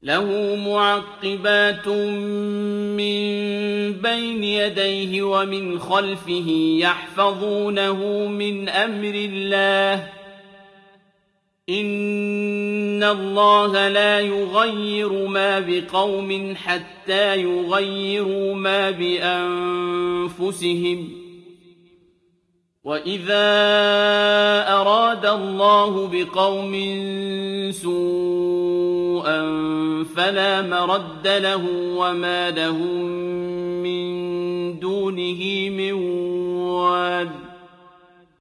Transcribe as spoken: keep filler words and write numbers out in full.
لَهُ مُعَقِّبَاتٌ مِّن بَيْنِ يَدَيْهِ وَمِنْ خَلْفِهِ يَحْفَظُونَهُ مِنْ أَمْرِ اللَّهِ ۗ إِنَّ اللَّهَ لَا يُغَيِّرُ مَا بِقَوْمٍ حَتَّىٰ يُغَيِّرُوا مَا بِأَنفُسِهِمْ ۗ وَإِذَا أَرَادَ اللَّهُ بِقَوْمٍ سُوءًا فَلَا مَرَدَّ لَهُ وَمَا لَهُم مِّن دُونِهِ مِن وَالٍ